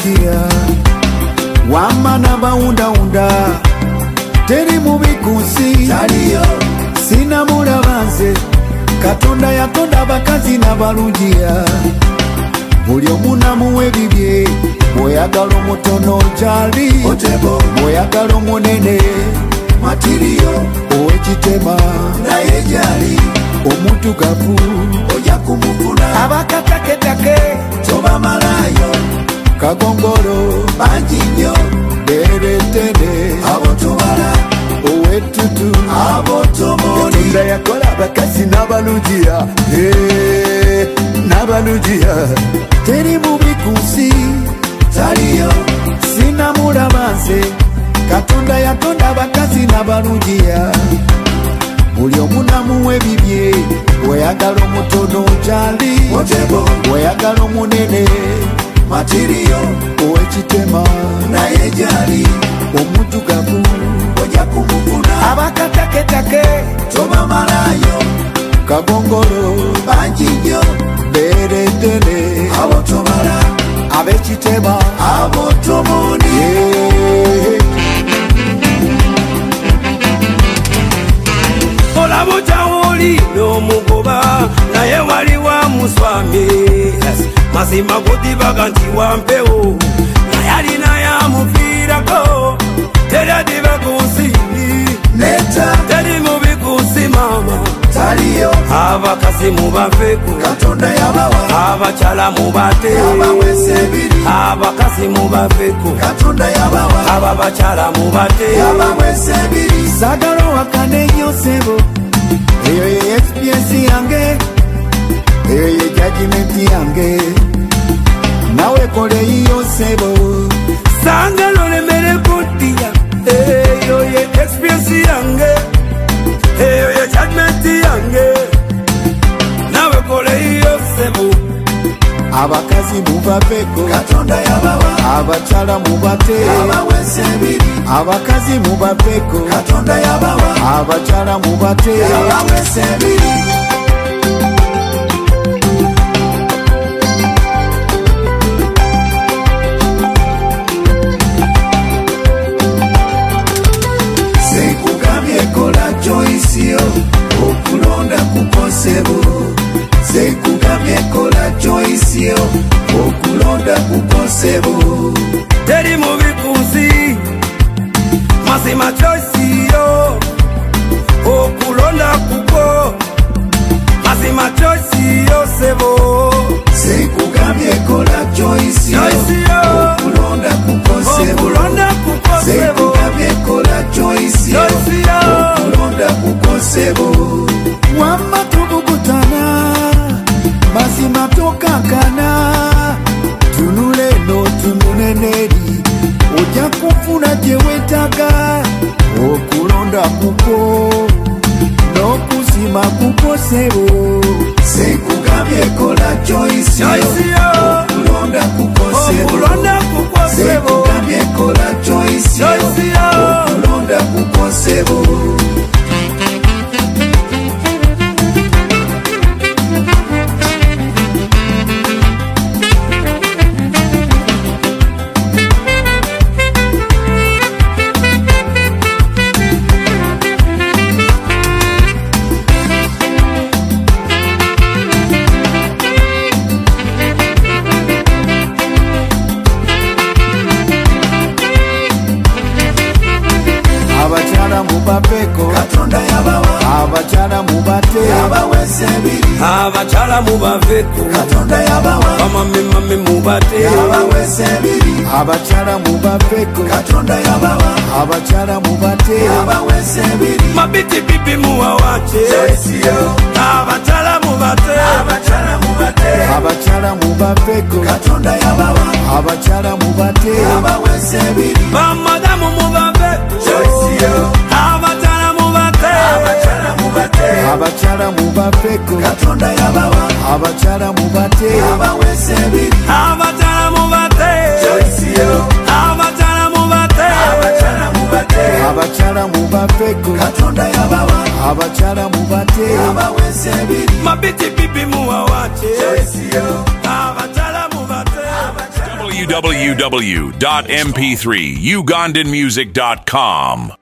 balugia wamana baunda teri mubikusi taliyo sina mulabanze Katonda yatonda bakazi na balugia buli omuna muwe bibye boyagala omutono jali boyagala omunene matiriyo owekitema naye jali omuntu gavu oja kumufuna abakataketake toba malayo kagongolo banjinyo beretene abotobala owetutu abotomoni Katonda yakola bakazi n'abalugia n'abalugia teri mubikusi taliyo sina mulabanze Katonda yatonda bakazi n'abalugia buli omuna muwe bibye oyagala omutono jali oyagala omunene matiriyo owekitema naye jali omuntu gavu oja kumufuna abakataketake toba malayo kagongolo banjinyo beretene abotobala abekitema abotomoni olabo jawoli n'omugoba naye wali wa muswami mazima godibaga nti wampewo naye alina yamufiirako teri adiba kunsi neta teri mubikusi mama taliyo abakazi mubafeku Katonda yabawa abakyala mubate abawesebiri abakazi mubafeku Katonda yabawa ababakyala mubate abawesebiri sagalo wakane nyosebo eyo ye experience yange eyo ye judgment yange nawe kole iyo sebo sangalo lemere kutia eyo ye experience yange eyo ye judgment yange nawe kole iyo sebo abakazi mubafeko Katonda yabawa abakyala mubate abawesebiri abakazi mubafeko Katonda yabawa abakyala mubate abawesebiri sekugambye kola choisio okulonda kukosebo sekugambye kola choisio okulonda kukosebo teri mubikusi mazima choisio okulonda kuko mazima choisio sebo sekugambye kola choisio okulonda kukosebo sekugambye kola choisio okulonda kukosebo wama tubukutana mazima tokankana tunule no tumuneneri oja kufuna jewetaga okulonda kuko n'okuzima kukosebo sekugambye kola choisio okulonda kukosebo sekugambye kola choisio okulonda kukosebo Katonda yabawa abakyala mubate abawesebiri abakyala mubafeku Katonda yabawa bamame mubate abawesebiri abakyala mubafeku Katonda yabawa abakyala mubate abawesebiri mabiti bibi muwawache abakyala mubate abakyala mubafeku Katonda yabawa abakyala mubate abawesebiri bamadamu mubafeku abakyala mubafeko Katonda yabawa abakyala mubate abawesebiri abakyala mubate abakyala mubate abakyala mubafeko Katonda yabawa abakyala mubate abawesebiri mabiti bibi muwawache abakyala mubate www.mp3ugandanmusic.com.